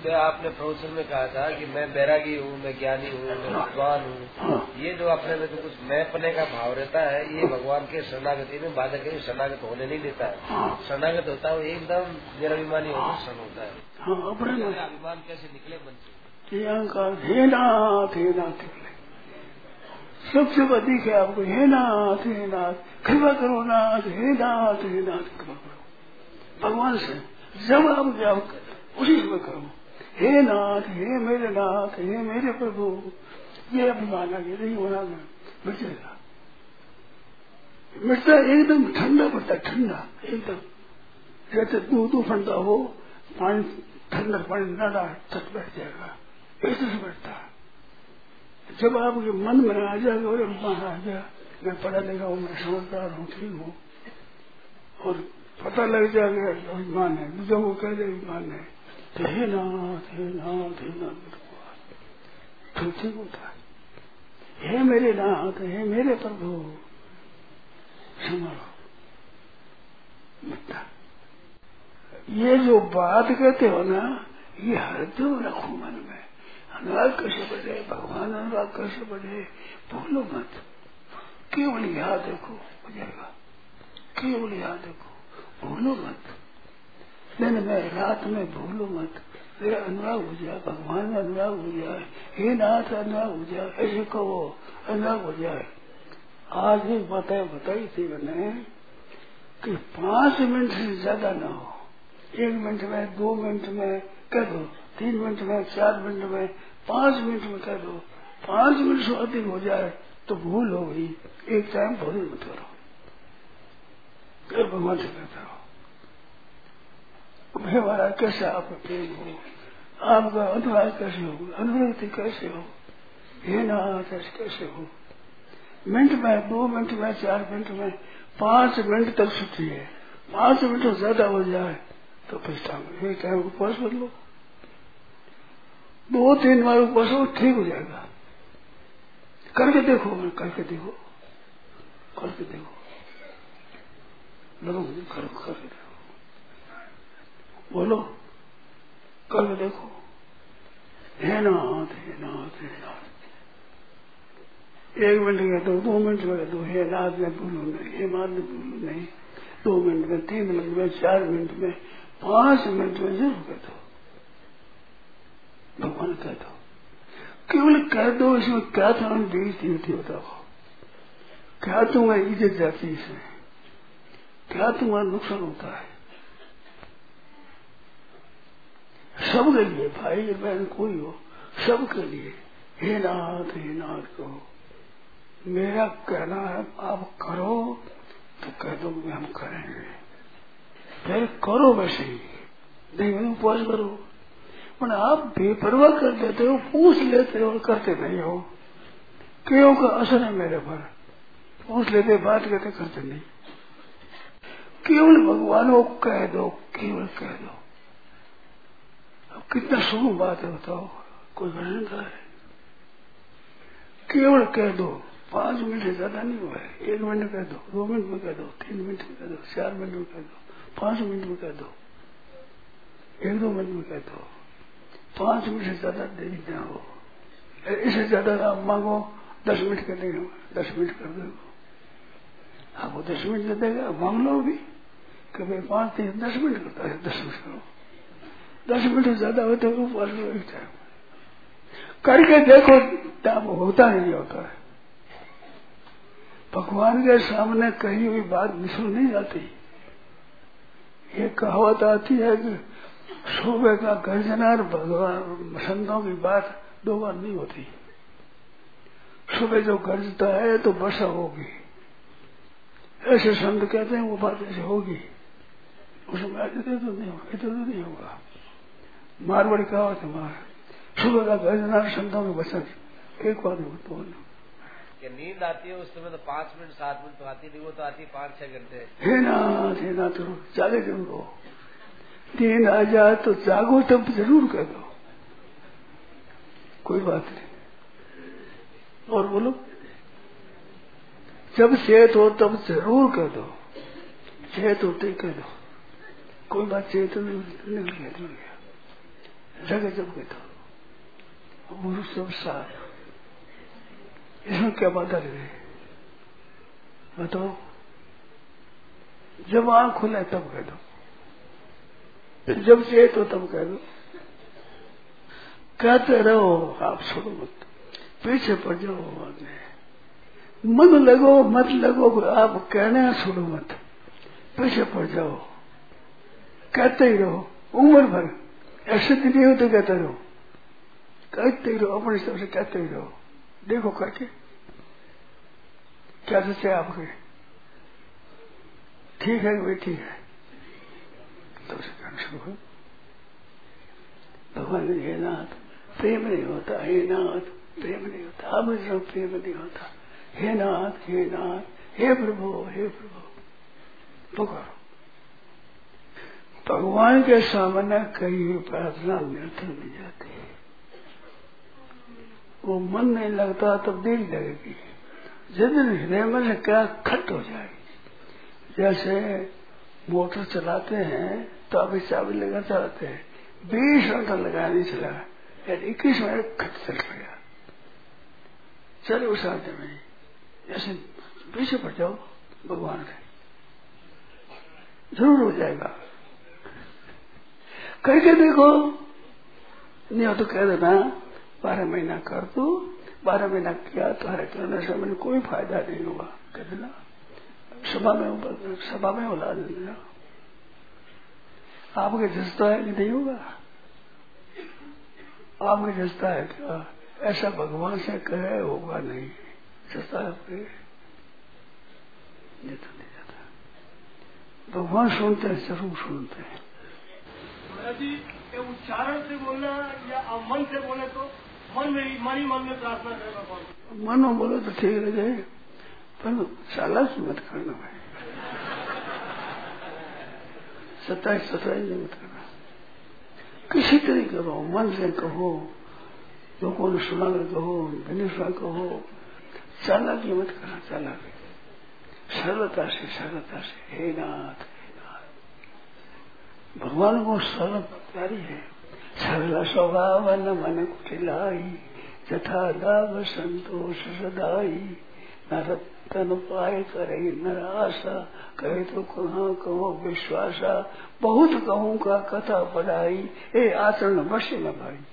मैं आपने प्रवचन में कहा था कि मैं बैरागी हूँ, मैं ज्ञानी हूँ, मैं विद्वान हूँ। ये जो अपने में तो कुछ मैं पने का भाव रहता है, ये भगवान के शरणागति में बाधक है। शरणागत होने नहीं देता है। शरणागत होता है वो एकदम निराभिमानी होकर शरण होता है। अपने अभिमान कैसे निकले मन से? अहंकार हे नाथ निकले। सबसे अधिक है आपको हे नाथ कृपा करो नाथ, हे नाथ कृपा करो। भगवान से जब आप जाओ उसी समय करो हे नाथ, हे मेरे प्रभु। ये अभिमान आगे नहीं होना मिट जाएगा। मिटता एकदम ठंडा पड़ता, ठंडा एकदम। जैसे दूध उफनता हो, पानी ठंडा पानी न डाल तट बैठ जाएगा, ऐसे से बैठता है। जब आपके मन में आ जाएगा और अभिमान आ गया, मैं पढ़ा लिखा हूँ, मैं समझदार हूँ, ठीक हूँ, और पता लग जाएगा अभिमान है, दूसरों को कह दे अभिमान है, तो हे नाथ तो ठीक होता है। हे मेरे नाथ, हे मेरे प्रभु संभालो, मिटता। ये जो बात कहते हो ना, ये हरदम रखो मन में। अनुराग कैसे बढ़े, भगवान अनुराग कैसे बढ़े, भूलो मत। केवल याद देखो हो जाएगा, केवल याद देखो, भूलो मत। दिन में रात में भूलो मत। मेरा अनुराग हो जाए, भगवान में अनुराग हो जाए, हे नाथ अनुराग हो जाए, ऐसे कहो अनुराग हो जाए। आज एक बताई थी मैंने कि 5 मिनट से ज्यादा ना हो। 1 मिनट में, 2 मिनट में कह दो, 3 मिनट में, 4 मिनट में, 5 मिनट में कह दो। 5 मिनट से अधिक हो जाए तो भूल हो गई। एक टाइम भूल मत करो, फिर भगवान से कहता रहो हे महाराज कैसे आपका प्रेम हो, आपका अनुराग कैसे हो, अनुभूति कैसे हो, हे नाथ कैसे हो। मिनट में, 2 मिनट में, 4 मिनट में, 5 मिनट तक छुट्टी है। 5 मिनट से ज्यादा हो जाए तो पछताओगे। ये टाइम उपवास कर लो, 2-3 बार उपवास हो, ठीक हो जाएगा। करके देखो, करके देखो, करके देखो, करो करके देखो, बोलो करके देखो हे नाथ 1 मिनट कह दो, 2 मिनट कह दो, हे नाथ में भूलो नहीं, हे नाथ में भूलो नहीं। 2 मिनट में, 3 मिनट में, 4 मिनट में, 5 मिनट में जरूर कह दो, भगवान कह दो। केवल कह दो, इसमें क्या तुम्हारी बेइज्जती होती बताओ, क्या तुम्हारी इज्जत जाती है इसमें, क्या तुम्हारा नुकसान होता है। सबके लिए, भाई बहन कोई हो, सबके लिए हे नाथ कहो। मेरा कहना है आप करो तो कह दो कि हम करेंगे, फिर करो वैसे ही, नहीं उपवास करो। पर आप बेपरवाह कर देते हो, पूछ लेते हो और करते नहीं हो। क्यों का असर है मेरे पर, पूछ लेते, बात कहते, करते नहीं। केवल भगवान को कह दो, केवल कह दो। अब कितना शुभ बात है बताओ, कोई वर्णन है। केवल कह दो, 5 मिनट से ज्यादा नहीं हुआ है। 1 मिनट कह दो, 2 मिनट में कह दो, 3 मिनट में कह दो, 4 मिनट में कह दो, 5 मिनट में कह दो, 1-2 मिनट में कह दो। 5 मिनट से ज्यादा देरी ना हो। इससे ज्यादा आप मांगो 10 मिनट कर देंगे, 10 मिनट कर दो। आपको 10 मिनट दे देगा, मांग लो भी कि भाई 5-3-10 मिनट करता है, 10 मिनट करो। 10 मिनट से ज्यादा होते हो करके देखो, तब होता नहीं होता है। भगवान के सामने कही हुई बात निशुल नहीं जाती। ये कहावत आती है कि सुबह का गर्जना और भगवान संतों की बात 2 बार नहीं होती। सुबह जो गरजता है तो वर्षा होगी, ऐसे संत कहते हैं वो बात ऐसे होगी, उसमें इधर तो नहीं होगा, इधर तो नहीं होगा। मारवाड़ी कहावत है, सुबह का गर्जना संतों के वचन एक बार नहीं कि नींद आती है उस समय तो 5 मिनट 7 मिनट तो आती नहीं, वो तो आती 5-6 घंटे। हे नाथ जागे जरूर हो। नींद आ जाए तो जागो, तब जरूर कह दो, कोई बात नहीं। और बोलो, जब चेत हो तब जरूर कह दो, चेत होते कह दो, कोई बात चेत नहीं गया। जगह जब गए तो गुरु सब साथ, इसमें क्या बाधा रहे बताओ? जब आंख खुले तब कह दो, जब चाहे तो तब कह दो, कहते रहो, आप छोड़ो मत, पीछे पड़ जाओ भगवान में, मन लगो मत लगो, आप कहने छोड़ो मत, पीछे पड़ जाओ, कहते ही रहो उम्र भर, ऐसे दिन नहीं होते, कहते रहो, कहते ही रहो, अपने हिसाब से कहते ही रहो, देखो करके क्या सोचे आपके, ठीक है वे ठीक है, तो उसे कहना शुरू हो। भगवान ने हे नाथ प्रेम नहीं होता, हे नाथ प्रेम नहीं होता, अब प्रेम नहीं होता, हे नाथ हे नाथ, हे प्रभु हे प्रभु, पुकारो। भगवान के सामने कई हुई प्रार्थना निरंतर नहीं जाती, वो मन नहीं लगता तब देरी लगेगी, जिस दिन हृदय में से क्या खट हो जाएगी। जैसे मोटर चलाते हैं तो अभी चाबी लगा चलाते हैं, 20 मिनट लगा नहीं चला, 21 मिनट खट चल गया, चले उस आते में जैसे पीछे पड़ जाओ भगवान के, जरूर हो जाएगा। करके देखो, नहीं हो तो कह देना 12 महीना कर दो, 12 महीना किया तो हरे करने से मैंने कोई फायदा नहीं होगा, कह देना सभा में बुला देना, आपके जस्ता है कि नहीं होगा, आपके जस्ता है क्या, ऐसा भगवान से कहे होगा नहीं, जस्ता है नहीं जाता, भगवान सुनते हैं, जरूर सुनते हैं। ये उच्चारण से बोलना या मन से बोले तो मन में प्रार्थना करें भगवान, मन में बोलो तो ठीक लगे, पर चालाकी मत करना भाई, 27 मत करना, किसी तरह करो, मन से कहो, लोगों ने सुना कर कहो, बिना कहो, चालाकी मत करना, चालाकी सरलता से हे नाथ, भगवान को सरल प्यारी है, सरल स्वभाव न मन कुटिलाई, यथा दाव संतोष सदाई, न रतन पाए करे न आशा, कहे तो कहाँ कहो विश्वासा, बहुत कहूँ का कथा पढ़ाई, ए आचरण बसे न भाई।